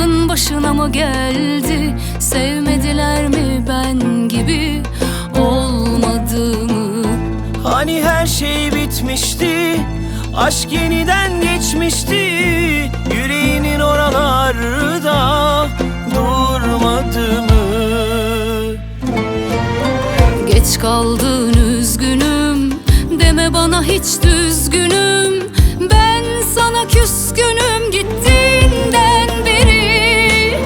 Aklın başına mı geldi? Sevmediler mi ben gibi olmadığımı? Hani her şey bitmişti, aşk yeniden geçmişti. Yüreğinin oralarda durmadı mı? Geç kaldın üzgünüm, deme bana hiç düzgünüm. Ben sana küskünüm gittiğinden beri.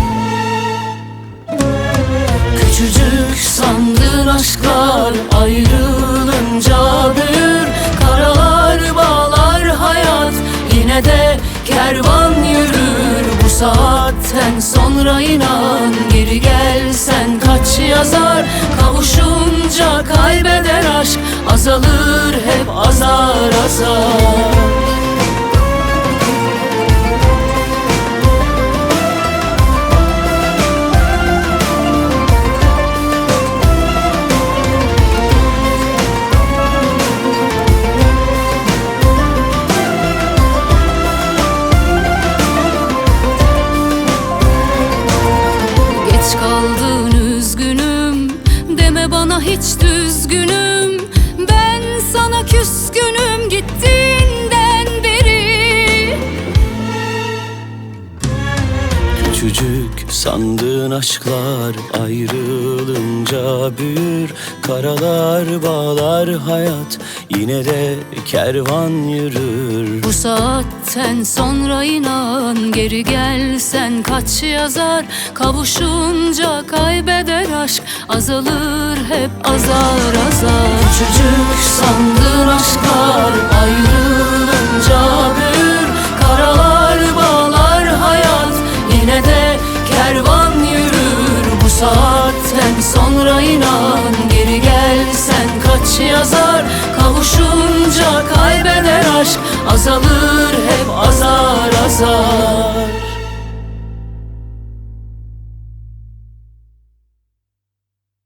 Küçücük sandığın aşklar ayrılınca büyür. Karalar bağlar hayat, yine de kervan yürür. Bu saatten sonra inan, geri gelsen kaç yazar. Kavuşunca kaybeder aşk, azalır hep azar azar. Geç kaldın üzgünüm, deme bana hiç düzgünüm. Ben sana küskünüm gittiğinden beri. Küçücük sandığın aşklar ayrılınca büyür. Karalar bağlar hayat, yine de kervan yürür. Bu saatten sonra inan, geri gelsen kaç yazar. Kavuşunca kaybeder aşk, azalır hep azar azar. Küçücük sandığın aşklar ayrılınca büyür. Karalar bağlar hayat, yine de kervan yürür. Bu saatten sonra inan, geri gelsen kaç yazar. Kavuşunca kaybeder aşk, azalır